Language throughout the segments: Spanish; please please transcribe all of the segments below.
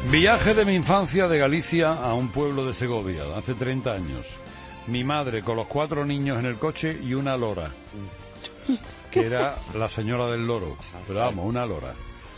Viaje de mi infancia de Galicia a un pueblo de Segovia, hace 30 años. Mi madre con los 4 niños en el coche y una lora, que era la señora del loro, pero vamos, una lora.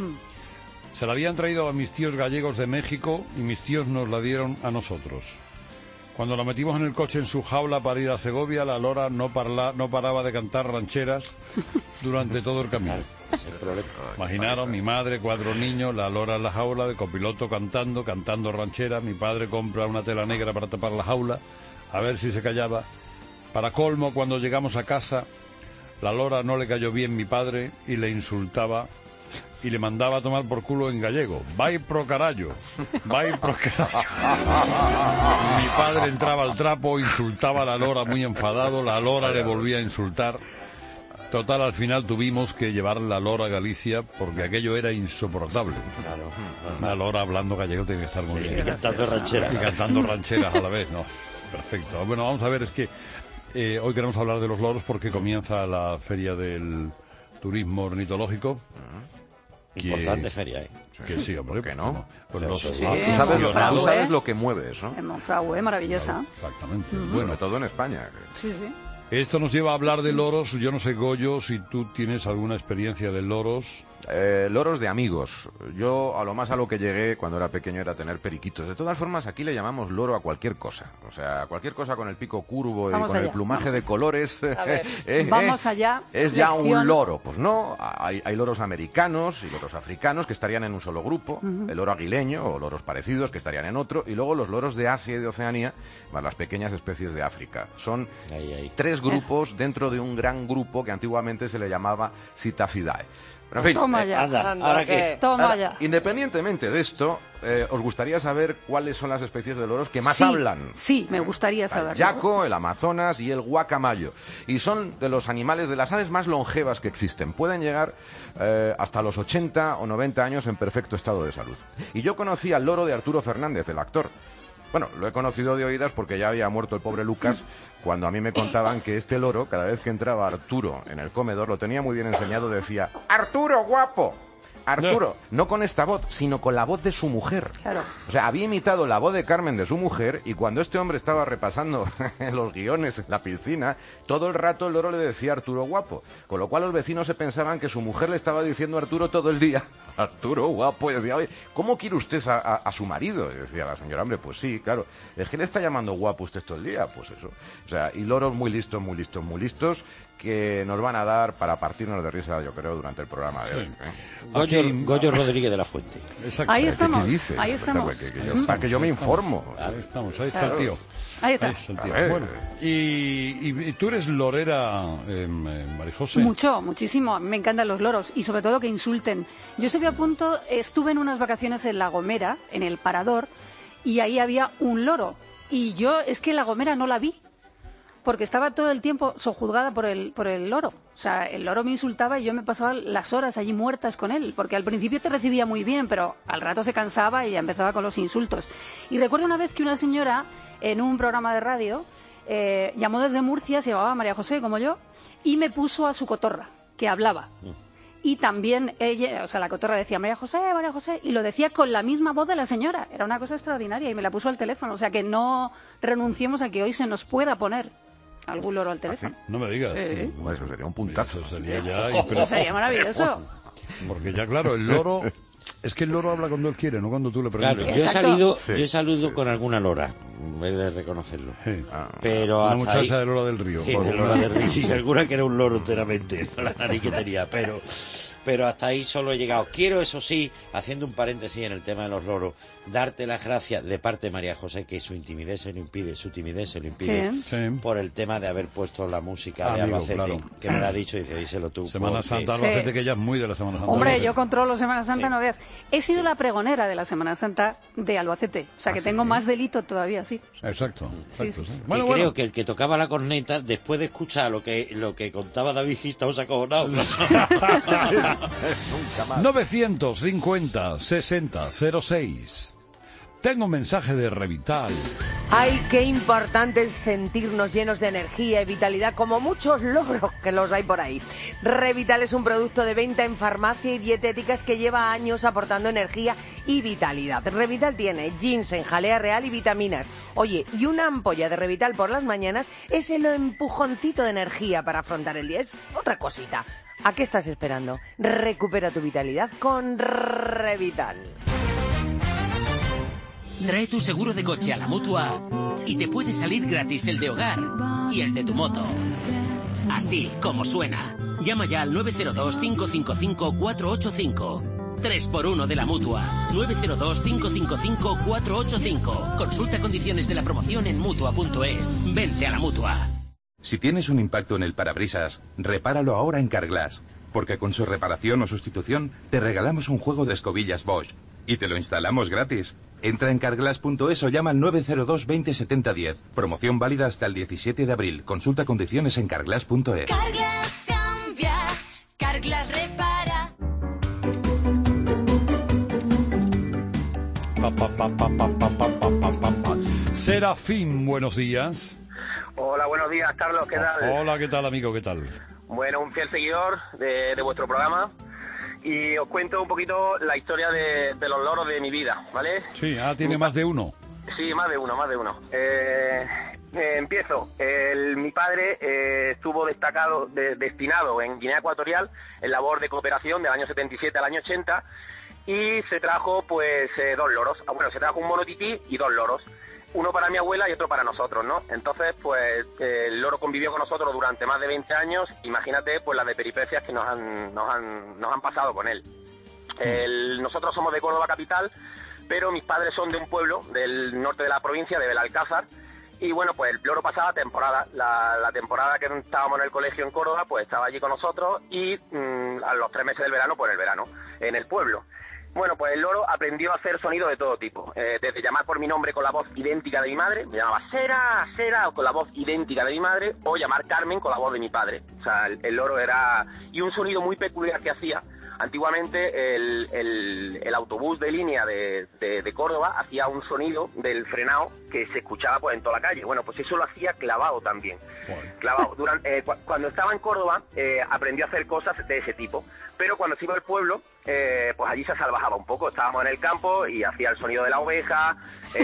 Se la habían traído a mis tíos gallegos de México y mis tíos nos la dieron a nosotros. Cuando la metimos en el coche en su jaula para ir a Segovia, la lora no paraba de cantar rancheras durante todo el camino. Imaginaros, mi madre, 4 niños, la lora en la jaula, de copiloto cantando rancheras. Mi padre compra una tela negra para tapar la jaula, a ver si se callaba. Para colmo, cuando llegamos a casa, la lora no le cayó bien mi padre y le insultaba y le mandaba a tomar por culo en gallego. Vai pro carallo, vai pro carallo. Mi padre entraba al trapo, insultaba a la lora muy enfadado, la lora le volvía a insultar. Total, al final tuvimos que llevar la lora a Galicia porque aquello era insoportable. Claro. La lora hablando gallego tiene que estar muy bien. Y cantando rancheras. Y cantando rancheras a la vez, ¿no? Perfecto. Bueno, vamos a ver, es que hoy queremos hablar de los loros porque comienza la feria del turismo ornitológico. Importante feria, ¿eh? Que sí, hombre. ¿Por qué no? Pues Sí, Tú sabes lo que mueve eso. En Monfragüe, maravillosa. Claro, exactamente. Bueno, todo en España. Sí, sí. Esto nos lleva a hablar de loros. Yo no sé, Goyo, si tú tienes alguna experiencia de loros. Loros de amigos. Yo a lo que llegué cuando era pequeño era tener periquitos. De todas formas, aquí le llamamos loro a cualquier cosa. O sea, cualquier cosa con el pico curvo y con el plumaje de colores. A ver, vamos allá. Es ya un loro. Pues no, hay loros americanos y loros africanos que estarían en un solo grupo. El loro aguileño o loros parecidos que estarían en otro. Y luego los loros de Asia y de Oceanía, más las pequeñas especies de África. Son 3 grupos dentro de un gran grupo que antiguamente se le llamaba Psittacidae. Pero en fin, Toma ya. ¿Ahora qué? Toma ya. Independientemente de esto, ¿os gustaría saber cuáles son las especies de loros que más hablan? Sí, me gustaría saberlo. El yaco, el amazonas y el guacamayo. Y son de los animales, de las aves más longevas que existen. Pueden llegar hasta los 80 o 90 años en perfecto estado de salud. Y yo conocí al loro de Arturo Fernández, el actor. Bueno, lo he conocido de oídas porque ya había muerto el pobre Lucas cuando a mí me contaban que este loro, cada vez que entraba Arturo en el comedor, lo tenía muy bien enseñado, decía: ¡Arturo, guapo! Arturo, no con esta voz, sino con la voz de su mujer. Claro. O sea, había imitado la voz de Carmen de su mujer y cuando este hombre estaba repasando los guiones en la piscina, todo el rato el loro le decía Arturo guapo. Con lo cual los vecinos se pensaban que su mujer le estaba diciendo a Arturo todo el día: Arturo guapo. Y decía: oye, ¿cómo quiere usted a su marido? Y decía la señora: hombre, pues sí, claro. ¿Es que le está llamando guapo usted todo el día? Pues eso. O sea, y loros muy listos, que nos van a dar para partirnos de risa, yo creo, durante el programa de hoy. Goyo Rodríguez de la Fuente. Exacto. Ahí estamos. ¿Qué dices? Ahí estamos. Que yo me informo. Ahí estamos, ahí está el tío. Ahí está. Ahí está el tío. Bueno, y tú eres lorera, María José. Muchísimo. Me encantan los loros y sobre todo que insulten. Yo estuve en unas vacaciones en La Gomera, en el Parador, y ahí había un loro. Y yo es que La Gomera no la vi, porque estaba todo el tiempo sojuzgada por el loro. O sea, el loro me insultaba y yo me pasaba las horas allí muertas con él, porque al principio te recibía muy bien, pero al rato se cansaba y ya empezaba con los insultos. Y recuerdo una vez que una señora en un programa de radio llamó desde Murcia, se llamaba María José, como yo, y me puso a su cotorra, que hablaba. Y también ella, o sea, la cotorra decía María José, y lo decía con la misma voz de la señora. Era una cosa extraordinaria y me la puso al teléfono. O sea, que no renunciemos a que hoy se nos pueda poner algún loro al teléfono. No me digas. Sí. Bueno, eso sería un puntazo. Eso sería ya Eso sería maravilloso. Porque ya, claro, el loro... Es que el loro habla cuando él quiere, no cuando tú le preguntas. Claro, yo he salido con alguna lora, he de reconocerlo. Sí. Pero Una hasta muchacha ahí, de Lora del Río. sí, de Lora del Río, y alguna que era un loro enteramente, la nariz que tenía, pero hasta ahí solo he llegado. Quiero, eso sí, haciendo un paréntesis en el tema de los loros, darte las gracias de parte de María José, que su timidez se lo impide, Sí. por el tema de haber puesto la música de Amigo, Albacete, claro. que me lo ha dicho, y dice, díselo tú. Semana porque- Santa Albacete, que ella es muy de la Semana Santa. Hombre, Albacete. yo controlo Semana Santa, Sí. no veas. He sido la pregonera de la Semana Santa de Albacete. O sea, que tengo más delito todavía, sí. Exacto. Sí. Sí. Y Bueno, creo que el que tocaba la corneta, después de escuchar lo que contaba David Gistao, se ha acojonado. Nunca más. 950 60 06. Tengo un mensaje de Revital. Ay, qué importante es sentirnos llenos de energía y vitalidad, como muchos loros que los hay por ahí. Revital es un producto de venta en farmacia y dietéticas que lleva años aportando energía y vitalidad. Revital tiene ginseng, jalea real y vitaminas. Oye, y una ampolla de Revital por las mañanas es el empujoncito de energía para afrontar el día. Es otra cosita. ¿A qué estás esperando? Recupera tu vitalidad con Revital. Trae tu seguro de coche a la Mutua y te puede salir gratis el de hogar y el de tu moto. Así como suena. Llama ya al 902-555-485. 3x1 de la Mutua. 902-555-485. Consulta condiciones de la promoción en Mutua.es. Vente a la Mutua. Si tienes un impacto en el parabrisas, repáralo ahora en Carglass, porque con su reparación o sustitución te regalamos un juego de escobillas Bosch y te lo instalamos gratis. Entra en Carglass.es o llama al 902 20 70 10. Promoción válida hasta el 17 de abril. Consulta condiciones en Carglass.es. Carglass cambia, Carglass repara. Serafín, buenos días. Hola, buenos días, Carlos, ¿qué tal? Hola, ¿qué tal, amigo? ¿Qué tal? Bueno, un fiel seguidor de vuestro programa y os cuento un poquito la historia de los loros de mi vida, ¿vale? Sí, tiene más de uno. Sí, más de uno. Empiezo. Mi padre estuvo destinado en Guinea Ecuatorial en labor de cooperación del año 77 al año 80 y se trajo pues 2 loros. Bueno, se trajo un monotití y 2 loros. Uno para mi abuela y otro para nosotros, ¿no? Entonces, pues, el loro convivió con nosotros durante más de 20 años. Imagínate, pues, las de peripecias que nos han pasado con él. Nosotros somos de Córdoba capital, pero mis padres son de un pueblo del norte de la provincia, de Belalcázar. Y bueno, pues el loro pasaba temporada. La temporada que estábamos en el colegio en Córdoba, pues estaba allí con nosotros y a los 3 meses del verano, pues el verano, en el pueblo. Bueno, pues el loro aprendió a hacer sonidos de todo tipo, desde llamar por mi nombre con la voz idéntica de mi madre, me llamaba Sera, o con la voz idéntica de mi madre, o llamar Carmen con la voz de mi padre. O sea, el loro era... Y un sonido muy peculiar que hacía. Antiguamente el autobús de línea de Córdoba hacía un sonido del frenado que se escuchaba pues en toda la calle. Bueno, pues eso lo hacía clavado también. Bueno. Clavado. Cuando estaba en Córdoba aprendió a hacer cosas de ese tipo, pero cuando se iba al pueblo, pues allí se salvajaba un poco. Estábamos en el campo y hacía el sonido de la oveja,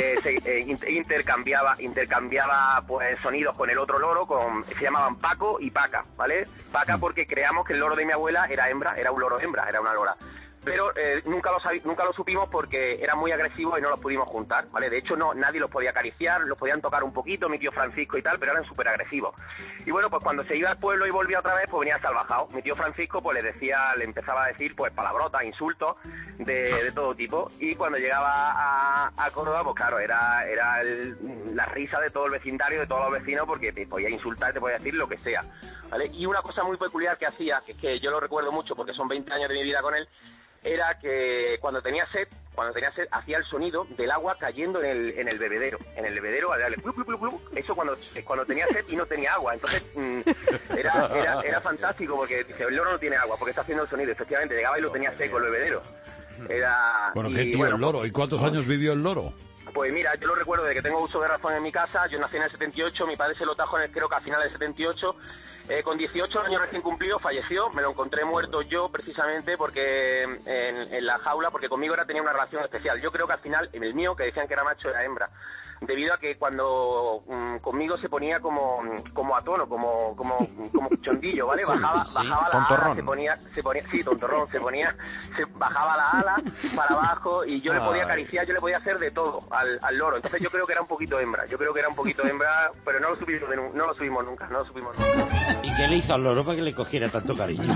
intercambiaba pues sonidos con el otro loro, se llamaban Paco y Paca, ¿vale? Paca porque creamos que el loro de mi abuela era hembra, era un loro hembra, era una lora. Pero nunca lo supimos porque eran muy agresivos y no los pudimos juntar, ¿vale? De hecho, nadie los podía acariciar, los podían tocar un poquito, mi tío Francisco y tal, pero eran súper agresivos. Y bueno, pues cuando se iba al pueblo y volvía otra vez, pues venía salvajado. Mi tío Francisco pues le empezaba a decir pues palabrotas, insultos de todo tipo. Y cuando llegaba a Córdoba, pues claro, era la risa de todo el vecindario, de todos los vecinos, porque te podía insultar, te podía decir lo que sea, ¿vale? Y una cosa muy peculiar que hacía, que es que yo lo recuerdo mucho porque son 20 años de mi vida con él, era que cuando tenía sed hacía el sonido del agua cayendo en el bebedero. En el bebedero, al darle clup, clup, clup, eso cuando tenía sed y no tenía agua. Entonces era fantástico porque dice, el loro no tiene agua porque está haciendo el sonido. Efectivamente, llegaba y lo tenía seco el bebedero. Bueno, qué tío, el loro. ¿Y cuántos años vivió el loro? Pues mira, yo lo recuerdo de que tengo uso de razón en mi casa. Yo nací en el 78, mi padre se lo trajo creo que a finales del 78. Con 18 años recién cumplido falleció, me lo encontré muerto yo precisamente porque en la jaula, porque conmigo tenía una relación especial. Yo creo que al final, en el mío, que decían que era macho, era hembra. Debido a que cuando conmigo se ponía como a tono, como chondillo, ¿vale? Bajaba la ala, se ponía, sí, tontorrón, bajaba la ala para abajo y yo le podía acariciar, yo le podía hacer de todo al loro. Entonces yo creo que era un poquito hembra, pero no lo subimos nunca. ¿Y qué le hizo al loro para que le cogiera tanto cariño?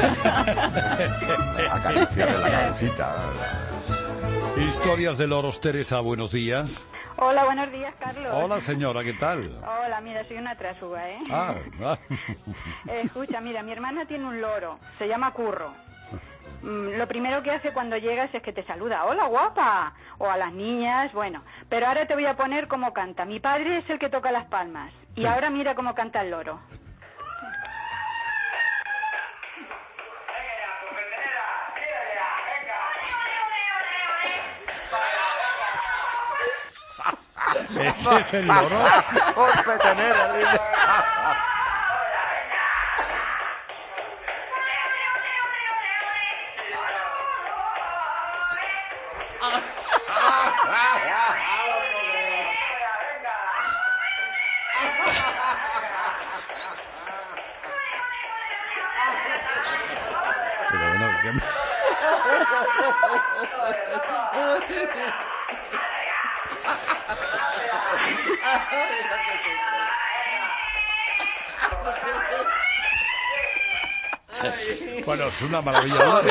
Acariciarle la cabecita. Historias de loros, Teresa, buenos días. Hola, buenos días, Carlos. Hola, señora, ¿qué tal? Hola, mira, soy una trasuga, ¿eh? Escucha, mira, mi hermana tiene un loro, se llama Curro. Lo primero que hace cuando llegas es que te saluda, hola, guapa, o a las niñas, bueno. Pero ahora te voy a poner cómo canta. Mi padre es el que toca las palmas, y ahora mira cómo canta el loro. ¿Este es el loro? Un petonero, dice. Pero bueno, bueno, es una maravilla.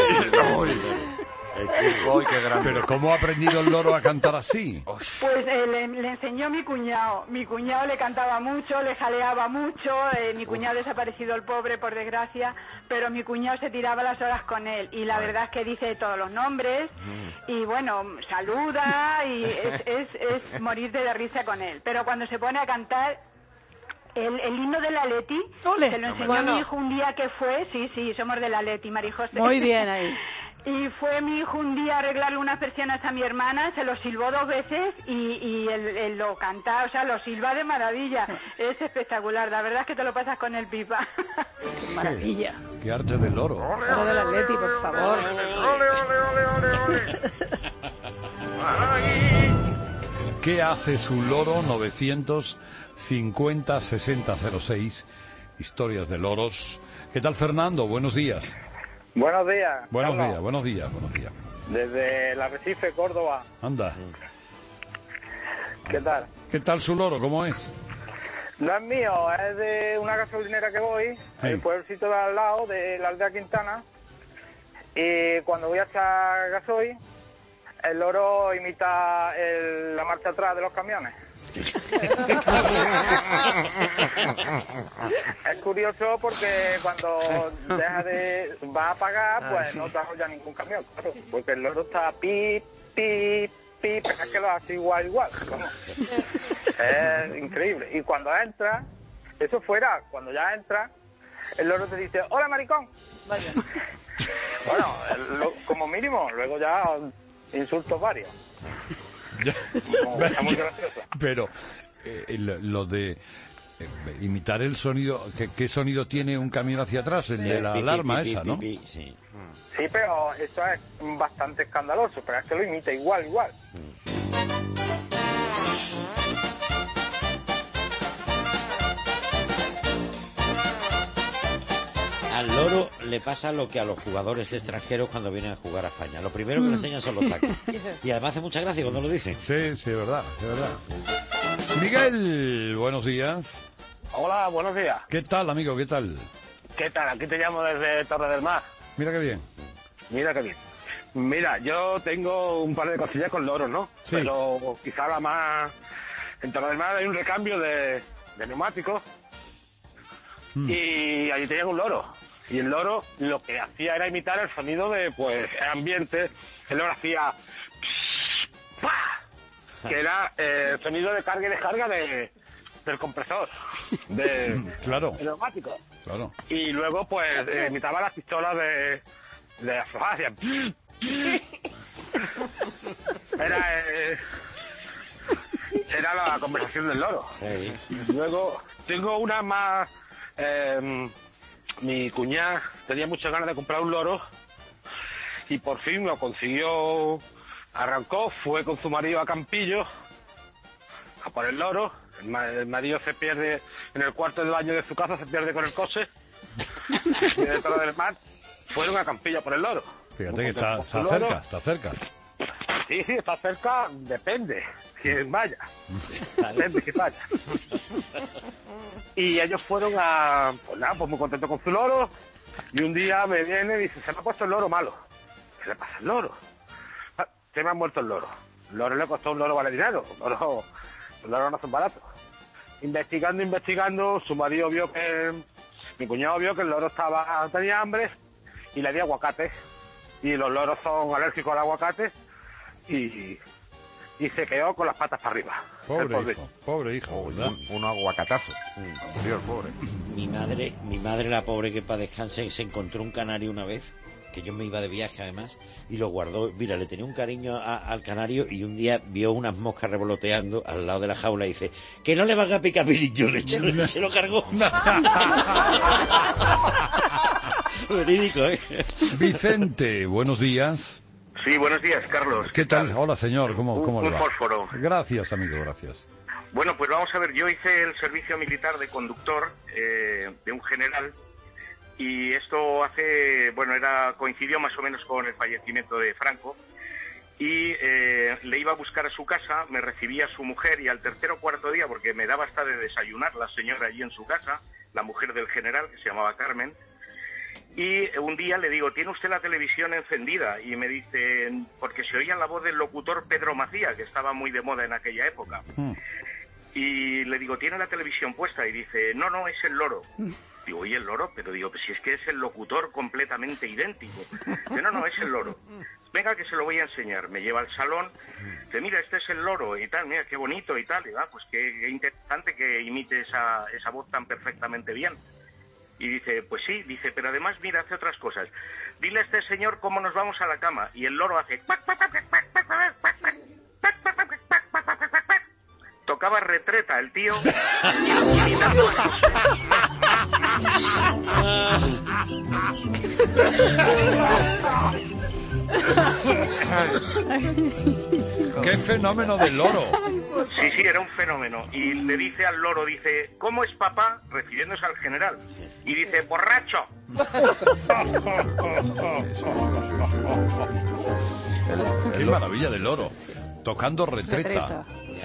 Pero ¿cómo ha aprendido el loro a cantar así? Pues le enseñó mi cuñado. Mi cuñado le cantaba mucho, le jaleaba mucho. Mi cuñado ha desaparecido, el pobre, por desgracia, pero mi cuñado se tiraba las horas con él. Y la verdad es que dice todos los nombres y, bueno, saluda y es morirte de risa con él. Pero cuando se pone a cantar el himno del Atleti, se lo enseñó mi hijo un día que fue. Sí, somos del Atleti, Marijose. Muy bien ahí. Y fue mi hijo un día a arreglarle unas persianas a mi hermana, se lo silbó 2 veces y él lo canta, o sea, lo silba de maravilla. Es espectacular, la verdad es que te lo pasas con el pipa. Qué maravilla. Qué arte del loro. Loro del Atleti, por favor. ¿Qué hace su loro? 950-6006. Historias de loros. ¿Qué tal, Fernando? Buenos días. Buenos días. Buenos Carlos. días. Desde el Arrecife, Córdoba. Anda. ¿Qué tal? ¿Qué tal su loro? ¿Cómo es? No es mío, es de una gasolinera que voy, Sí. el pueblecito de al lado, de la aldea Quintana. Y cuando voy a echar gasoil, el loro imita la marcha atrás de los camiones. Es curioso porque cuando va a pagar, pues no te ya ningún camión, claro, porque el loro está pip, pip, pip, es que lo hace igual, vamos. Es increíble. Y cuando entra, eso fuera, cuando ya entra, el loro te dice, hola maricón. Vaya. Bueno, como mínimo, luego ya insultos varios. Está muy gracioso. Pero lo de imitar el sonido, ¿qué sonido tiene un camión hacia atrás? El de la alarma esa, ¿no? Sí. Sí, pero eso es bastante escandaloso, pero es que lo imita igual. Al loro le pasa lo que a los jugadores extranjeros cuando vienen a jugar a España. Lo primero que le enseñan son los taques. Y además hace mucha gracia cuando lo dicen. Sí, es verdad. Miguel, buenos días. Hola, buenos días. ¿Qué tal, amigo? ¿Qué tal? ¿Qué tal? Aquí te llamo desde Torre del Mar. Mira qué bien. Mira qué bien. Mira, yo tengo un par de cosillas con loros, ¿no? Sí. Pero quizá la más... En Torre del Mar hay un recambio de neumáticos y allí tenían un loro. Y el loro lo que hacía era imitar el sonido de, pues, ambiente. El loro hacía... ¡pah! Que era el sonido de carga y descarga del compresor. Claro. El neumático. Claro. Y luego, pues, imitaba las pistolas de aflojar. Hacía... Era la conversación del loro. Sí. Luego, tengo una más... mi cuñada tenía muchas ganas de comprar un loro y por fin lo consiguió. Arrancó, fue con su marido a Campillo a por el loro. El marido se pierde en el cuarto de baño de su casa, se pierde con el coche. Y de Torre del Mar fueron a Campillo por el loro. Fíjate que está cerca. Sí, está cerca, depende quién vaya. Depende quién vaya. Y ellos fueron pues muy contentos con su loro. Y un día me viene y dice, se me ha puesto el loro malo. ¿Qué le pasa al loro? Se me ha muerto el loro. El loro le costó un loro vale dinero. Los loros no son baratos. Investigando, su marido vio que... Mi cuñado vio que el loro tenía hambre y le di aguacate. Y los loros son alérgicos al aguacate y se quedó con las patas para arriba. Pobre hijo, ¿verdad? Un aguacatazo. Dios, pobre. Mi madre, la pobre que para descanse, se encontró un canario una vez que yo me iba de viaje además, y lo guardó. Mira, le tenía un cariño al canario y un día vio unas moscas revoloteando al lado de la jaula y dice, que no le van a picar pirillo, se lo cargó. Verídico, ¿eh? Vicente, buenos días. Sí, buenos días, Carlos. ¿Qué tal? Hola, señor, ¿cómo le va? Un fósforo. Gracias, amigo, gracias. Bueno, pues vamos a ver, yo hice el servicio militar de conductor de un general y esto coincidió más o menos con el fallecimiento de Franco y le iba a buscar a su casa, me recibía su mujer y al tercer o cuarto día, porque me daba hasta de desayunar la señora allí en su casa, la mujer del general, que se llamaba Carmen, y un día le digo, ¿tiene usted la televisión encendida? Y me dice, porque se oía la voz del locutor Pedro Macía, que estaba muy de moda en aquella época. Y le digo, ¿tiene la televisión puesta? Y dice, no, es el loro. Digo, ¿y el loro? Pero digo, pues si es que es el locutor completamente idéntico. Dice, no, es el loro. Venga, que se lo voy a enseñar. Me lleva al salón. Dice, mira, este es el loro y tal, mira, qué bonito y tal. Y va, pues qué interesante que imite esa voz tan perfectamente bien. Y dice, pues sí, dice, pero además, mira, hace otras cosas. Dile a este señor cómo nos vamos a la cama. Y el loro hace... Tocaba retreta el tío. ¡Qué fenómeno del loro! Sí, era un fenómeno. Y le dice al loro, dice, ¿cómo es papá? Refiriéndose al general. Y dice, ¡borracho! ¡Qué maravilla del loro! Tocando retreta.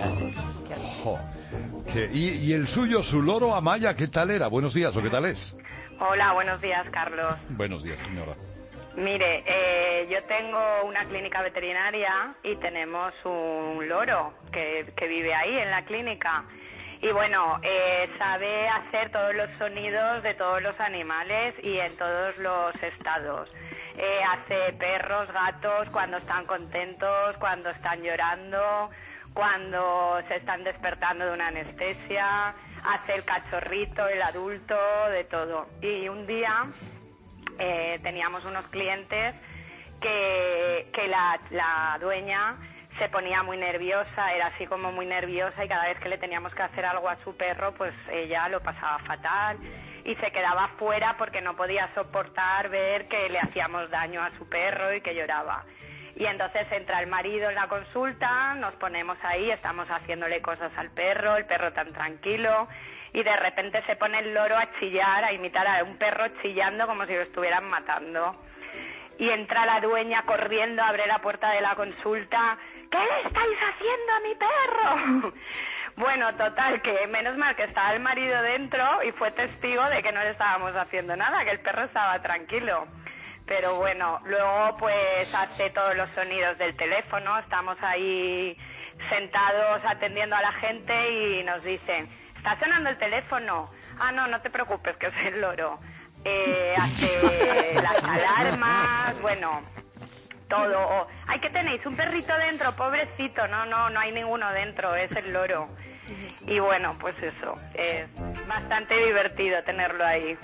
Jo. ¿Y el suyo, su loro Amaya, qué tal era? Buenos días, ¿o qué tal es? Hola, buenos días, Carlos. Buenos días, señora. Mire, yo tengo una clínica veterinaria y tenemos un loro que vive ahí en la clínica. Y bueno, sabe hacer todos los sonidos de todos los animales y en todos los estados. Hace perros, gatos, cuando están contentos, cuando están llorando, cuando se están despertando de una anestesia, hace el cachorrito, el adulto, de todo. Y un día teníamos unos clientes que la dueña se ponía muy nerviosa, era así como muy nerviosa y cada vez que le teníamos que hacer algo a su perro, pues ella lo pasaba fatal y se quedaba fuera porque no podía soportar ver que le hacíamos daño a su perro y que lloraba. Y entonces entra el marido en la consulta, nos ponemos ahí, estamos haciéndole cosas al perro, el perro tan tranquilo, y de repente se pone el loro a chillar, a imitar a un perro chillando como si lo estuvieran matando. Y entra la dueña corriendo, abre la puerta de la consulta. ¿Qué le estáis haciendo a mi perro? Bueno, total, que menos mal que estaba el marido dentro y fue testigo de que no le estábamos haciendo nada, que el perro estaba tranquilo. Pero bueno, luego pues hace todos los sonidos del teléfono, estamos ahí sentados atendiendo a la gente y nos dicen, ¿está sonando el teléfono? Ah, no te preocupes, que es el loro. Hace las alarmas, bueno, todo. ¡Ay, qué tenéis! ¿Un perrito dentro? Pobrecito. No hay ninguno dentro, es el loro. Y bueno, pues eso, es bastante divertido tenerlo ahí.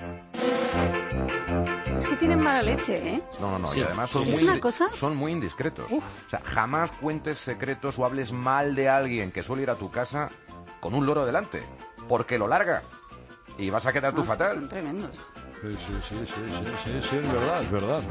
Es que tienen mala leche, ¿eh? No, Sí. y además son muy indiscretos. Uf. O sea, jamás cuentes secretos o hables mal de alguien que suele ir a tu casa con un loro delante, porque lo larga y vas a quedar tú fatal. Son tremendos. Sí, es verdad.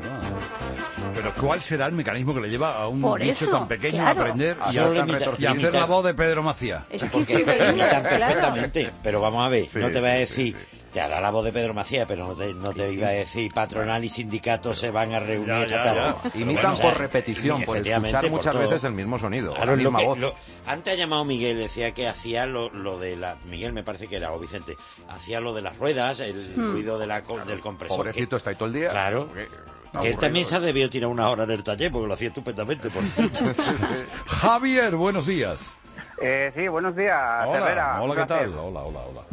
Pero ¿cuál será el mecanismo que le lleva a un Por bicho eso, tan pequeño claro. a aprender y a hacer la voz de Pedro Macía? Es que Porque sí, pero imitan claro. perfectamente, pero vamos a ver, Sí, no te voy a sí, decir, sí. te hará la voz de Pedro Macía, pero no te iba a decir patronal y sindicato se van a reunir. Ya. Imitan por repetición, por efectivamente, escuchar muchas por todo. veces el mismo sonido, Claro, la misma voz. antes ha llamado Miguel, decía que hacía lo de la... Miguel me parece que era, o Vicente, hacía lo de las ruedas, el ruido de del compresor. Pobrecito, está ahí todo el día. Claro. Porque está Que él aburrido. también se ha debido tirar una hora en el taller, porque lo hacía estupendamente, por cierto. Javier, buenos días. Sí, buenos días, Herrera. Hola, Un ¿qué placer. tal? Hola.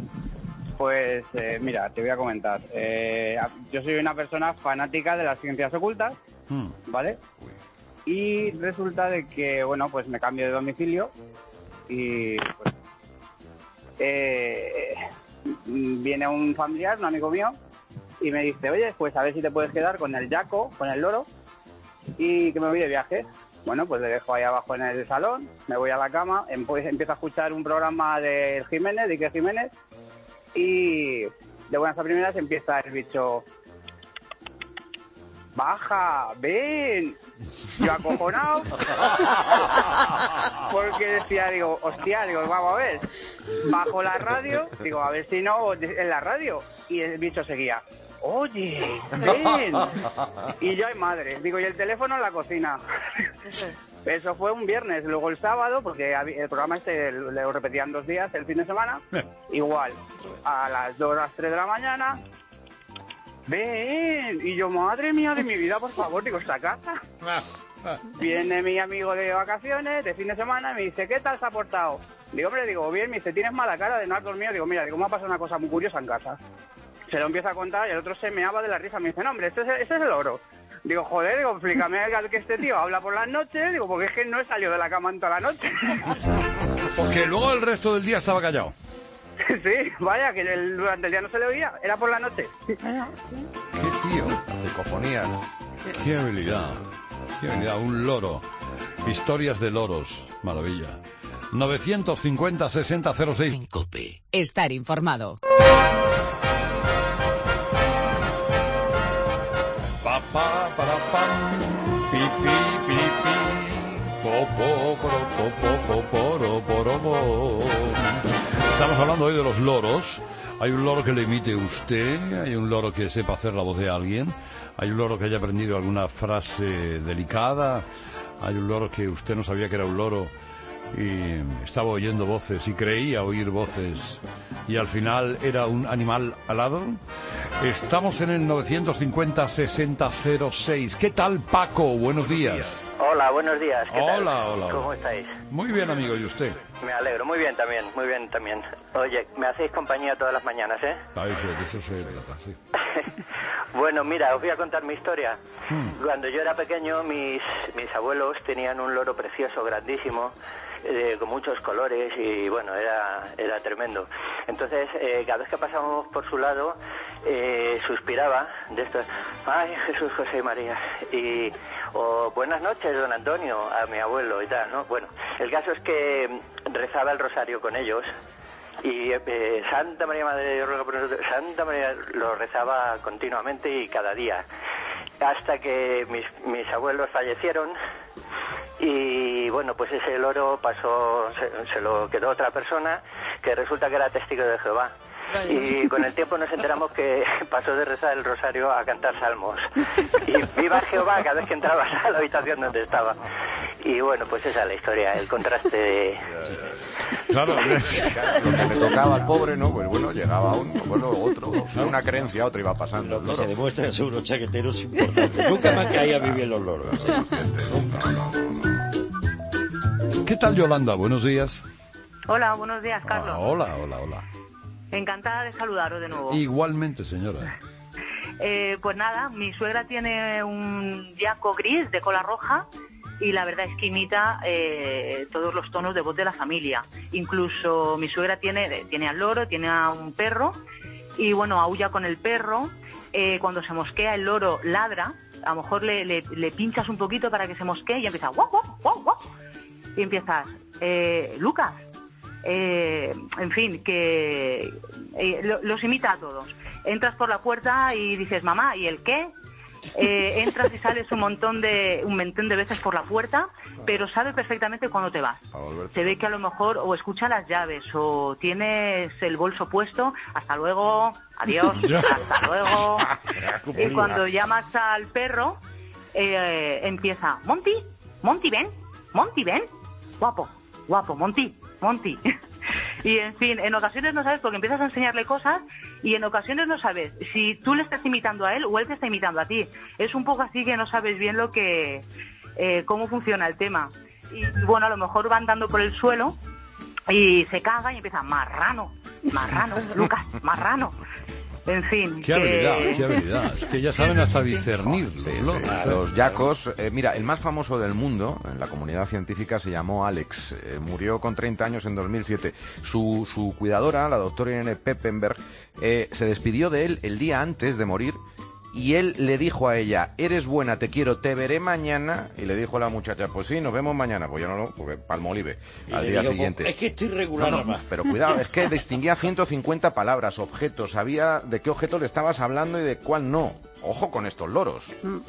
Pues mira, te voy a comentar. Yo soy una persona fanática de las ciencias ocultas, ¿vale? Y resulta de que, bueno, pues me cambio de domicilio y pues viene un familiar, un amigo mío, y me dice, oye, pues a ver si te puedes quedar con el Jaco, con el loro, y que me voy de viaje. Bueno, pues le dejo ahí abajo en el salón, me voy a la cama, empiezo a escuchar un programa de Jiménez, de Iker Jiménez, y de buenas a primeras empieza el bicho... Baja, ven. Yo acojonado. Porque decía, digo, hostia, digo, vamos a ver. Bajo la radio, digo, a ver si no en la radio. Y el bicho seguía, oye, ven. Y yo, ay madre, digo, y el teléfono en la cocina. Eso fue un viernes. Luego el sábado, porque el programa lo repetían 2 días, el fin de semana. Igual, a las 2 a las 3 de la mañana. Ven, y yo, madre mía de mi vida, por favor, digo, esta casa. Viene mi amigo de vacaciones, de fin de semana, y me dice, ¿qué tal se ha portado? Digo, hombre, digo, bien, me dice, tienes mala cara de no haber dormido. Digo, mira, digo, me ha pasado una cosa muy curiosa en casa. Se lo empieza a contar y el otro se meaba de la risa. Me dice, no, hombre, ese es el oro. Digo, joder, digo, explícame que este tío habla por las noches. Digo, porque es que no he salido de la cama en toda la noche. Porque luego el resto del día estaba callado. Sí, vaya, que durante el día no se le oía, era por la noche. Qué tío. Psicofonías. Qué habilidad, un loro. Historias de loros, maravilla. 950-6006. COPE. Estar informado. Pa, pa, para, pam. Pi, pi, pi, pi. Po, po, poro, po, poro, poro, po. Estamos hablando hoy de los loros. Hay un loro que le imite usted, hay un loro que sepa hacer la voz de alguien, hay un loro que haya aprendido alguna frase delicada, hay un loro que usted no sabía que era un loro y estaba oyendo voces y creía oír voces y al final era un animal alado. Estamos en el 950-6006. ¿Qué tal, Paco? Buenos días. Hola, buenos días. ¿Qué tal? Hola. ¿Cómo estáis? Muy bien, amigo, ¿y usted? Me alegro, muy bien también. Oye, me hacéis compañía todas las mañanas, ¿eh? De eso se trata, sí. Bueno, mira, os voy a contar mi historia. Cuando yo era pequeño, mis abuelos tenían un loro precioso, grandísimo, con muchos colores y bueno, era tremendo. Entonces, cada vez que pasábamos por su lado, suspiraba de esto, ay, Jesús, José y María, o buenas noches, don Antonio, a mi abuelo y tal, ¿no? Bueno, el caso es que rezaba el rosario con ellos y Santa María Madre de Dios ruega por nosotros, Santa María, lo rezaba continuamente y cada día, hasta que mis abuelos fallecieron. Y bueno, pues ese loro se lo quedó otra persona que resulta que era testigo de Jehová. Y con el tiempo nos enteramos que pasó de rezar el rosario a cantar salmos. Y viva Jehová cada vez que entrabas a la habitación donde estaba. Y bueno, pues esa es la historia, el contraste de... Claro, lo que le tocaba al pobre, ¿no? Pues bueno, llegaba otro, una creencia, otra iba pasando. Lo que se demuestra que son unos chaqueteros importantes. Nunca más caía vivir los loros. ¿Qué tal, Yolanda? Buenos días. Hola, buenos días, Carlos. Hola. Encantada de saludaros de nuevo. Igualmente, señora. Pues nada, mi suegra tiene un yaco gris de cola roja y la verdad es que imita todos los tonos de voz de la familia. Incluso mi suegra tiene al loro, tiene a un perro y bueno, aúlla con el perro. Cuando se mosquea el loro ladra, a lo mejor le pinchas un poquito para que se mosquee y empieza guau, guau, guau, guau. Y empiezas, Lucas, en fin, que los imita a todos. Entras por la puerta y dices, mamá, ¿y el qué? Entras y sales un montón de veces por la puerta, pero sabe perfectamente cuándo te vas. Se ve que a lo mejor o escucha las llaves o tienes el bolso puesto, hasta luego, adiós, hasta luego. Y cuando llamas al perro, empieza, Monty, ven, guapo, Monty. Y en fin, en ocasiones no sabes porque empiezas a enseñarle cosas y en ocasiones no sabes si tú le estás imitando a él o él te está imitando a ti. Es un poco así que no sabes bien cómo funciona el tema. Y bueno, a lo mejor va andando por el suelo y se caga y empieza, marrano, Lucas, marrano. En fin. Qué habilidad. Es que ya saben hasta discernirlo. Los yacos, mira, el más famoso del mundo en la comunidad científica se llamó Alex. Murió con 30 años en 2007. Su cuidadora, la doctora Irene Peppenberg, se despidió de él el día antes de morir. Y él le dijo a ella, eres buena, te quiero, te veré mañana. Y le dijo a la muchacha, pues sí, nos vemos mañana. Pues yo no, porque Palmolive, al día siguiente. Es que estoy regular nomás. Pero cuidado, es que distinguía 150 palabras, objetos, sabía de qué objeto le estabas hablando y de cuál no. Ojo con estos loros.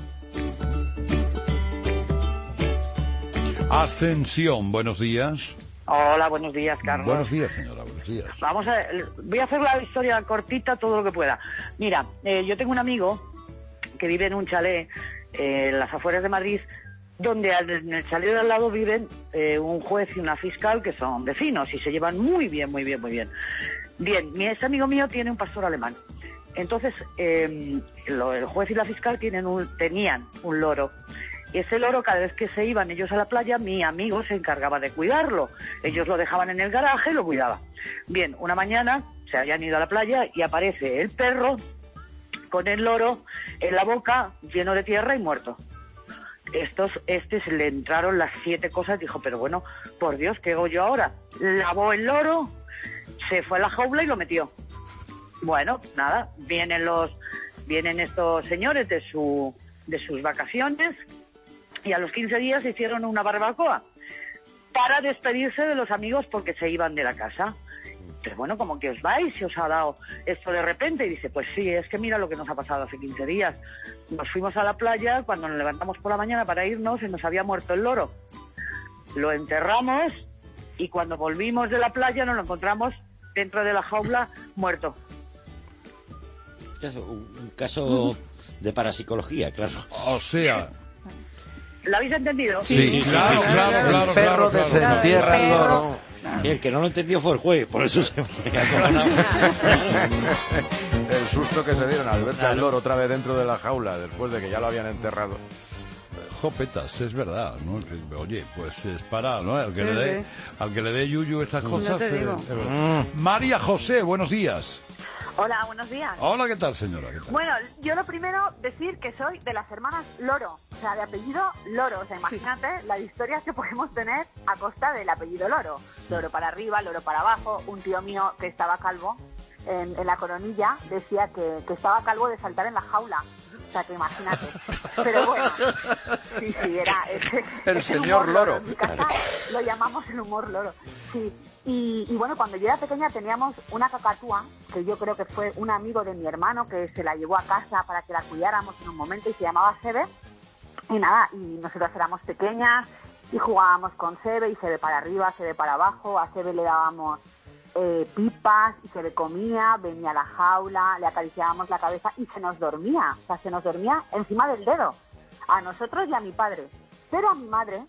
Ascensión, buenos días. Hola, buenos días, Carlos. Buenos días, señora, buenos días. Vamos a ver, voy a hacer la historia cortita todo lo que pueda. Mira, yo tengo un amigo que vive en un chalet en las afueras de Madrid, donde en el chalet de al lado viven un juez y una fiscal que son vecinos y se llevan muy bien, muy bien, muy bien. Bien, ese amigo mío tiene un pastor alemán. Entonces, el juez y la fiscal tenían un loro. Y ese loro, cada vez que se iban ellos a la playa, mi amigo se encargaba de cuidarlo. Ellos lo dejaban en el garaje y lo cuidaba. Bien, una mañana se habían ido a la playa y aparece el perro con el loro en la boca, lleno de tierra y muerto. Se le entraron las 7 cosas, dijo, pero bueno, por Dios, ¿qué hago yo ahora? Lavó el loro, se fue a la jaula y lo metió. Bueno, nada, vienen estos señores de sus vacaciones, y a los 15 días hicieron una barbacoa para despedirse de los amigos porque se iban de la casa. Pero bueno, ¿cómo que os vais? ¿Se os ha dado esto de repente? Y dice, pues sí, es que mira lo que nos ha pasado hace 15 días. Nos fuimos a la playa, cuando nos levantamos por la mañana para irnos, se nos había muerto el loro. Lo enterramos y cuando volvimos de la playa nos lo encontramos dentro de la jaula muerto. Un caso de parapsicología, claro. O sea... ¿Lo habéis entendido? Sí, claro. El perro desentierra el loro. Y el que no lo entendió fue el juez, por eso se fue. El susto que se dieron al verse al loro otra vez dentro de la jaula, después de que ya lo habían enterrado. Jopetas, es verdad, ¿no? Oye, pues es para, ¿no? Al que le dé yuyu estas cosas. María José, buenos días. Hola, buenos días. Hola, ¿qué tal, señora? ¿Qué tal? Bueno, yo lo primero decir que soy de las hermanas Loro, o sea, de apellido Loro. O sea, imagínate las historias que podemos tener a costa del apellido Loro. Loro para arriba, Loro para abajo. Un tío mío que estaba calvo en la Coronilla decía que estaba calvo de saltar en la jaula. O sea, que imagínate. Pero bueno, sí, era... El señor Loro. En mi casa lo llamamos el humor Loro. Sí. Y bueno, cuando yo era pequeña teníamos una cacatúa, que yo creo que fue un amigo de mi hermano que se la llevó a casa para que la cuidáramos en un momento y se llamaba Sebe. Y nada, y nosotros éramos pequeñas y jugábamos con Sebe y Sebe para arriba, Sebe para abajo. A Sebe le dábamos pipas y se le comía, venía a la jaula, le acariciábamos la cabeza y se nos dormía. O sea, se nos dormía encima del dedo. A nosotros y a mi padre. Pero a mi madre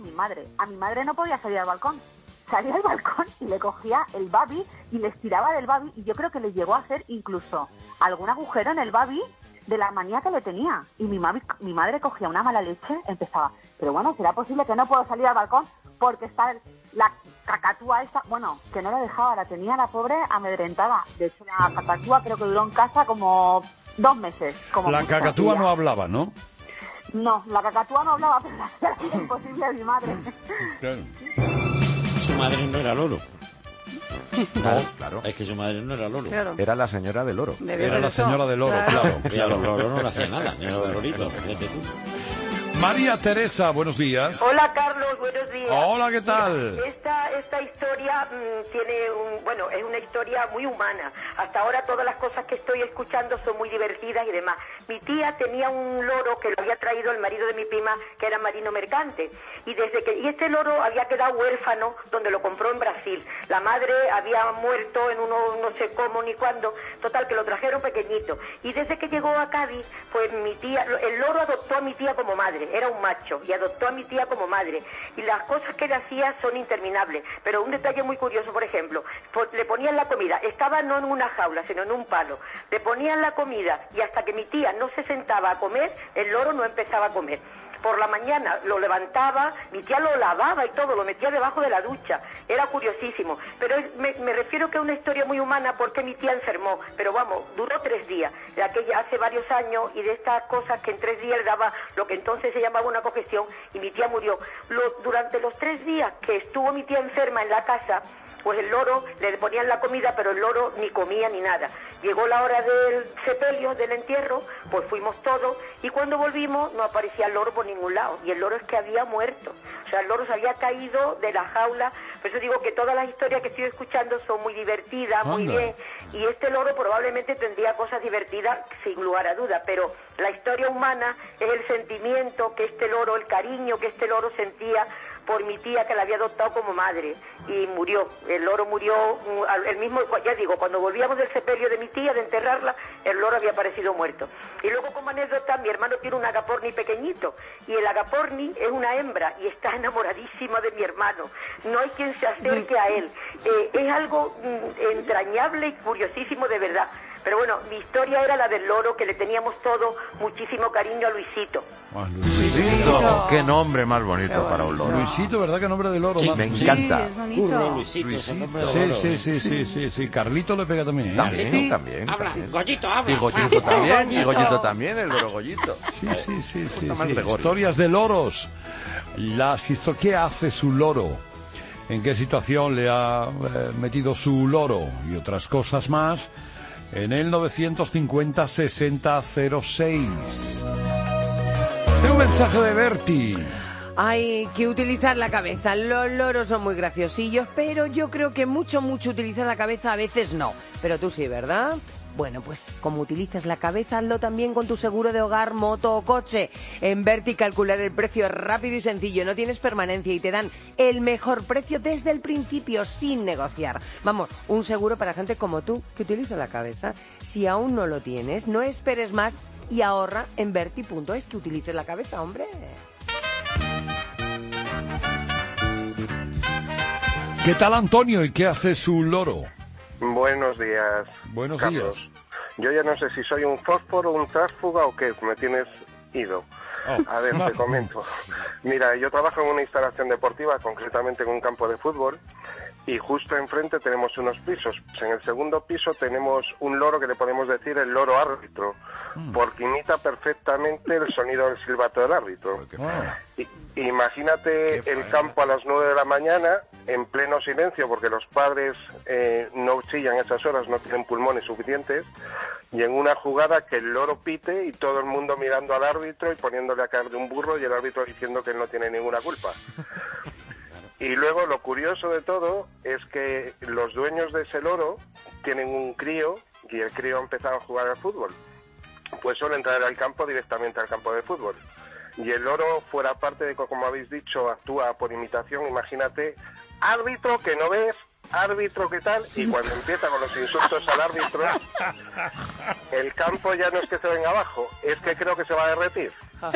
no podía salir al balcón. Salía al balcón y le cogía el babi y le estiraba del babi y yo creo que le llegó a hacer incluso algún agujero en el babi de la manía que le tenía. Y mi madre cogía una mala leche, empezaba, pero bueno, ¿será posible que no puedo salir al balcón porque está la cacatúa esa? Bueno, que no la dejaba, la tenía la pobre amedrentada. De hecho, la cacatúa creo que duró en casa como 2 meses. La cacatúa no hablaba, ¿no? No, la cacatúa no hablaba, pero era imposible a mi madre. Claro. Su madre no era loro. Claro. Es que su madre no era loro. Claro. Era la señora del loro. Era la señora del loro, claro. Y a los loros no le hacían nada, ni a los loritos, fíjate tú. María Teresa, buenos días. Hola, Carlos, buenos días. Hola, ¿qué tal? Esta historia es una historia muy humana. Hasta ahora todas las cosas que estoy escuchando son muy divertidas y demás. Mi tía tenía un loro que lo había traído el marido de mi prima, que era marino mercante. Y este loro había quedado huérfano donde lo compró en Brasil. La madre había muerto en no sé cómo ni cuándo. Total, que lo trajeron pequeñito. Y desde que llegó a Cádiz, pues el loro adoptó a mi tía como madre. Era un macho y adoptó a mi tía como madre. Y las cosas que le hacía son interminables. Pero un detalle muy curioso, por ejemplo, le ponían la comida. Estaba no en una jaula, sino en un palo. Le ponían la comida y hasta que mi tía no se sentaba a comer, el loro no empezaba a comer. por la mañana, lo levantaba, mi tía lo lavaba y todo, lo metía debajo de la ducha, era curiosísimo, pero me refiero que es una historia muy humana porque mi tía enfermó, pero vamos, duró 3 días, de aquella hace varios años, y de estas cosas que en 3 días le daba lo que entonces se llamaba una congestión, y mi tía murió. Durante los 3 días que estuvo mi tía enferma en la casa, pues el loro, le ponían la comida, pero el loro ni comía ni nada. Llegó la hora del sepelio, del entierro, pues fuimos todos, y cuando volvimos no aparecía el loro por ningún lado, y el loro es que había muerto. O sea, el loro se había caído de la jaula. Por eso digo que todas las historias que estoy escuchando son muy divertidas, muy bien, y este loro probablemente tendría cosas divertidas, sin lugar a duda, pero la historia humana es el sentimiento que este loro, el cariño que este loro sentía por mi tía, que la había adoptado como madre, y murió. El loro murió, el mismo, ya digo, cuando volvíamos del sepelio de mi tía, de enterrarla, el loro había aparecido muerto. Y luego, como anécdota, mi hermano tiene un agaporni pequeñito, y el agaporni es una hembra, y está enamoradísima de mi hermano. No hay quien se acerque a él. Es algo entrañable y curiosísimo de verdad. Pero bueno, mi historia era la del loro, que le teníamos todo muchísimo cariño a Luisito. Luisito. Qué nombre más bonito para un loro. Luisito, ¿verdad? Qué nombre de loro. Sí, me encanta. Curro, Luisito. Sí. Carlito le pega también. También. Habla, Goyito, habla. Y Goyito también, y Goyito también, el loro Goyito. Sí. Historias de loros. ¿Qué hace su loro? ¿En qué situación le ha metido su loro? Y otras cosas más en el 950-6006. Tengo un mensaje de Berti. Hay que utilizar la cabeza. Los loros son muy graciosillos, pero yo creo que mucho utilizar la cabeza a veces no. Pero tú sí, ¿verdad? Bueno, pues como utilizas la cabeza, hazlo también con tu seguro de hogar, moto o coche. En Berti calcular el precio es rápido y sencillo, no tienes permanencia y te dan el mejor precio desde el principio, sin negociar. Vamos, un seguro para gente como tú, que utiliza la cabeza. Si aún no lo tienes, no esperes más y ahorra en Berti.es, que utilices la cabeza, hombre. ¿Qué tal, Antonio? ¿Y qué hace su loro? Buenos días. Buenos Carlos. días. Yo ya no sé si soy un fósforo, un tránsfuga o qué, me tienes ido. A ver, te comento. Mira, yo trabajo en una instalación deportiva, concretamente en un campo de fútbol, y justo enfrente tenemos unos pisos. En el segundo piso tenemos un loro que le podemos decir el loro árbitro, porque imita perfectamente el sonido del silbato del árbitro. Imagínate el campo a las 9 de la mañana, en pleno silencio, porque los padres no chillan a esas horas, no tienen pulmones suficientes, y en una jugada que el loro pite y todo el mundo mirando al árbitro y poniéndole a caer de un burro y el árbitro diciendo que él no tiene ninguna culpa. Y luego lo curioso de todo es que los dueños de ese loro tienen un crío y el crío ha empezado a jugar al fútbol. Pues suele entrar al campo directamente al campo de fútbol. Y el loro, fuera parte de que, como habéis dicho, actúa por imitación. Imagínate, árbitro que no ves, árbitro que tal, y cuando empieza con los insultos al árbitro, el campo ya no es que se venga abajo, es que creo que se va a derretir.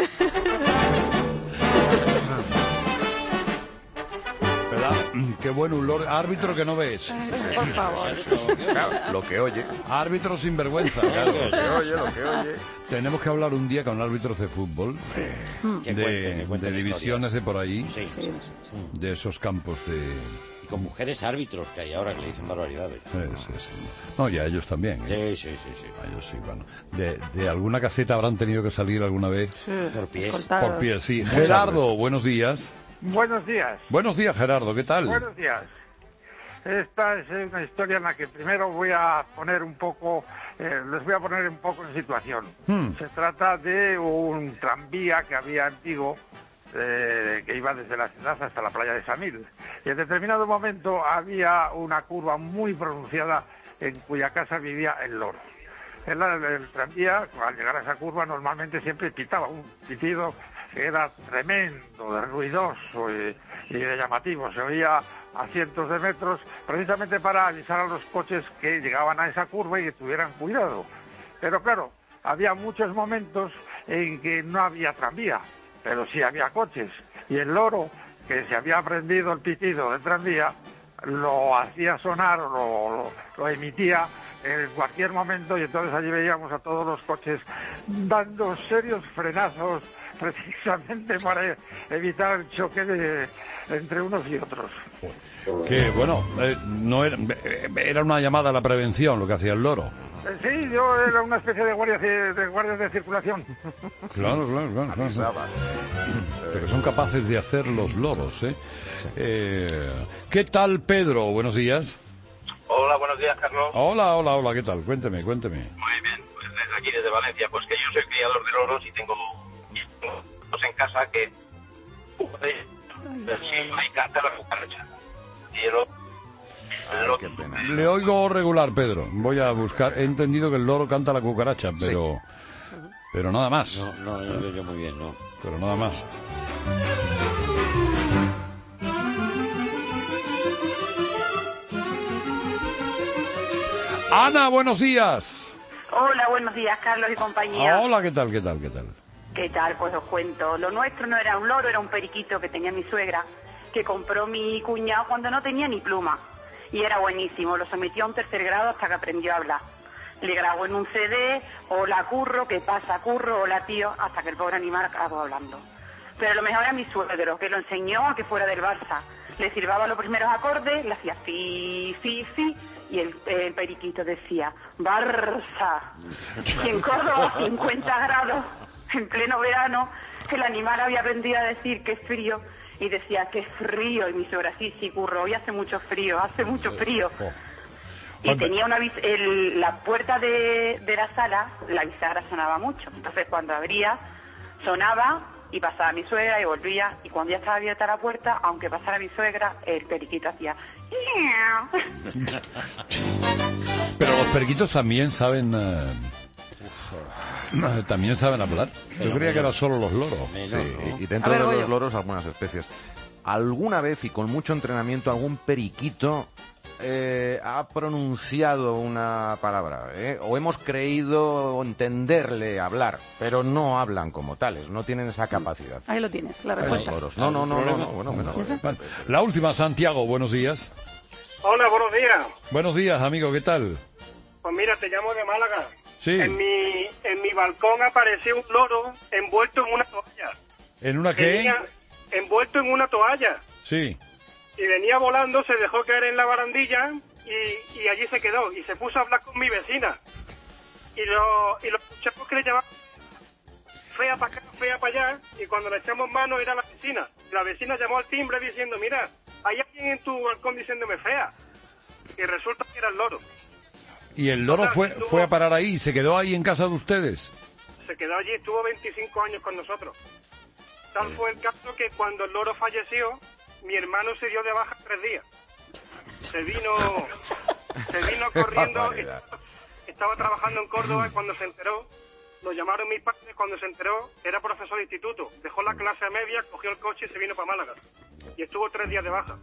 ¿Verdad? Qué bueno, un loro. Árbitro que no ves. Por favor. Claro, lo que oye. Árbitro sin vergüenza. Claro. Lo que oye. Tenemos que hablar un día con árbitros de fútbol, de divisiones de por ahí, de esos campos de... Y con mujeres árbitros que hay ahora que le dicen barbaridades. Sí. No, y a ellos también. Sí. A ellos sí, bueno. De alguna caseta habrán tenido que salir alguna vez. Por pies. Escoltados. Por pies, sí. Gerardo, buenos días. Buenos días. Buenos días, Gerardo, ¿qué tal? Buenos días. Esta es una historia en la que primero voy a poner un poco, les voy a poner un poco en situación. Se trata de un tranvía que había en Vigo, que iba desde la ciudad hasta la playa de Samil. Y en determinado momento había una curva muy pronunciada en cuya casa vivía el loro. El tranvía, al llegar a esa curva, normalmente siempre pitaba un pitido que era tremendo, de ruidoso y de llamativo. Se oía a cientos de metros, precisamente para avisar a los coches que llegaban a esa curva y que tuvieran cuidado. Pero claro, había muchos momentos en que no había tranvía, pero sí había coches. Y el loro, que se había aprendido el pitido del tranvía, lo hacía sonar o lo emitía en cualquier momento, y entonces allí veíamos a todos los coches dando serios frenazos precisamente para evitar el choque entre unos y otros. Que bueno, no era una llamada a la prevención lo que hacía el loro. Sí, yo era una especie de guardias de circulación. Claro. Pero son capaces de hacer los loros, ¿eh? ¿Qué tal, Pedro? Buenos días. Hola, buenos días, Carlos. Hola, ¿qué tal? Cuénteme. Muy bien, pues desde aquí, desde Valencia, pues que yo soy criador de loros y tengo dos en casa que hay canta la cucaracha. Y qué pena. Le oigo regular, Pedro. Voy a buscar. He entendido que el loro canta la cucaracha, pero nada más. No, yo lo oigo muy bien, no. Pero nada más. Ana, buenos días. Hola, buenos días, Carlos y compañía. Hola, ¿qué tal? ¿Qué tal? Pues os cuento. Lo nuestro no era un loro, era un periquito que tenía mi suegra, que compró mi cuñado cuando no tenía ni pluma. Y era buenísimo. Lo sometió a un 3er grado hasta que aprendió a hablar. Le grabó en un CD, hola Curro, ¿qué pasa Curro? Hola tío, hasta que el pobre animal acabó hablando. Pero lo mejor era mi suegro, que lo enseñó a que fuera del Barça. Le silbaba los primeros acordes, le hacía fi, fi, fi, y el periquito decía, Barça. Y en Córdoba, 50 grados, en pleno verano, el animal había aprendido a decir que es frío, y decía, qué frío, y mi suegra, sí, Curro, hoy hace mucho frío. Y tenía la puerta de la sala, la bisagra sonaba mucho. Entonces cuando abría, sonaba y pasaba mi suegra y volvía. Y cuando ya estaba abierta la puerta, aunque pasara mi suegra, el periquito hacía... Pero los periquitos también saben... también saben hablar. Yo creía que eran solo los loros. Sí, y dentro de los loros algunas especies. ¿Alguna vez y con mucho entrenamiento algún periquito ha pronunciado una palabra? O hemos creído entenderle hablar, pero no hablan como tales, no tienen esa capacidad? Ahí lo tienes, la respuesta. Los loros. No. Bueno, Vale. La última, Santiago, buenos días. Hola, buenos días. Buenos días, amigo, ¿qué tal? Pues mira, te llamo de Málaga. Sí. En mi balcón apareció un loro envuelto en una toalla. ¿En una qué? Envuelto en una toalla. Sí. Y venía volando, se dejó caer en la barandilla y allí se quedó. Y se puso a hablar con mi vecina. Y los muchachos que le llamaban fea para acá, fea para allá. Y cuando le echamos mano era la vecina. La vecina llamó al timbre diciendo, mira, hay alguien en tu balcón diciéndome fea. Y resulta que era el loro. ¿Y el loro fue a parar ahí? ¿Se quedó ahí en casa de ustedes? Se quedó allí, estuvo 25 años con nosotros. Tal fue el caso que cuando el loro falleció, mi hermano se dio de baja 3 días. Se vino corriendo, estaba trabajando en Córdoba y cuando se enteró, lo llamaron mis padres, cuando se enteró, era profesor de instituto. Dejó la clase a media, cogió el coche y se vino para Málaga. Y estuvo 3 días de baja.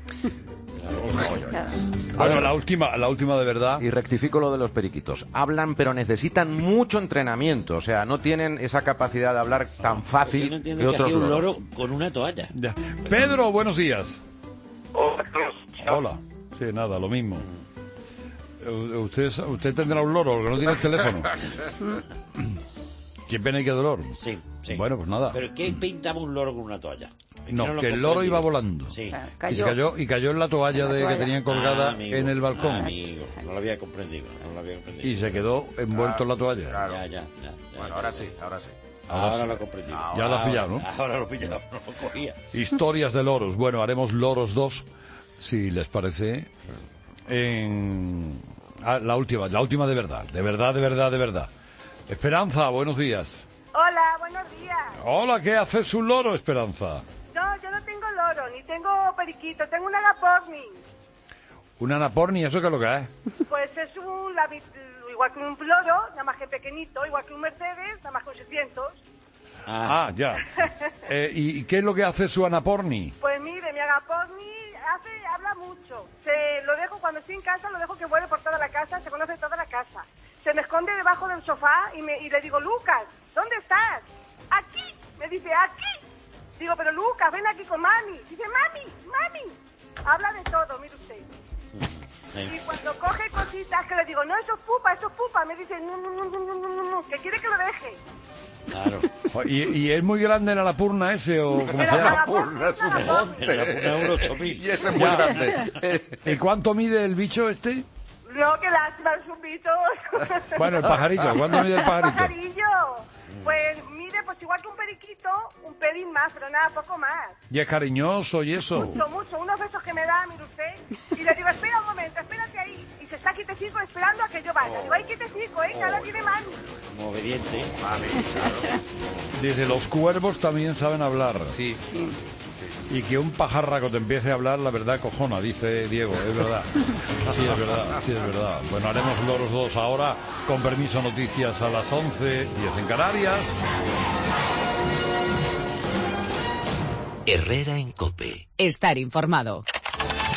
Bueno, la última de verdad. Y rectifico lo de los periquitos. Hablan, pero necesitan mucho entrenamiento. O sea, no tienen esa capacidad de hablar tan fácil no entiendo que que otros hacía un loros. loro con una toalla. Ya. Pedro, buenos días. Hola. Sí, nada, lo mismo. Usted tendrá un loro, que no tiene el teléfono. Qué pena y qué dolor. Sí. Bueno, pues nada. ¿Pero qué pintaba un loro con una toalla? No, que el loro iba volando. Sí. Y cayó en la toalla que tenían colgada en el balcón. Amigo, no lo había comprendido. Y se quedó envuelto en la toalla. Claro. Ya. Bueno, ahora sí. Ahora lo he comprendido. Ya lo has pillado, ¿no? Ahora lo he pillado, no lo cogía. Historias de loros. Bueno, haremos loros 2, si les parece. La última de verdad. De verdad. Esperanza, buenos días. Hola, buenos días. Hola, ¿qué haces un loro, Esperanza? No, yo no tengo loro, ni tengo periquito, tengo un agaporni. ¿Un anaporni? ¿Eso qué es lo que es? Pues es igual que un loro, nada más que pequeñito, igual que un Mercedes, nada más que un 600. Ya. ¿Y qué es lo que hace su anaporni? Pues mire, mi agaporni habla mucho. Lo dejo cuando estoy en casa, lo dejo que vuele por toda la casa, se conoce toda la casa. Se me esconde debajo del sofá y le digo, Lucas, ¿dónde estás? Aquí. Me dice, aquí. Digo, pero Lucas, ven aquí con mami. Dice, mami. Habla de todo, mire usted. Y cuando coge cositas que le digo, no, eso es pupa. Me dice, no, que quiere que lo deje. Claro. ¿Y es muy grande el Alapurna ese o cómo se Pero llama? Alapurna es un monte. El Alapurna es un 8000. Y ese es muy Ya. grande. ¿Y cuánto mide el bicho este? No, qué lástima, es un bicho. Bueno, el pajarito, ¿cuánto mide el pajarito? Pajarillo. Pues mide, pues igual que un periquito, un pelín más, pero nada, poco más. ¿Y es cariñoso y eso? Mucho, unos besos que me da, mire usted. Y le digo, espera un momento, espérate ahí. Y se está quietecico esperando a que yo vaya. Digo, ay, quietecico, nada tiene mano. Como obediente. Dice, los cuervos también saben hablar. Sí. Y que un pajarraco te empiece a hablar, la verdad cojona, dice Diego, es verdad. Sí, es verdad, sí, es verdad. Bueno, haremos Loros 2 ahora, con permiso noticias a las 11:10 en Canarias. Herrera en COPE. Estar informado.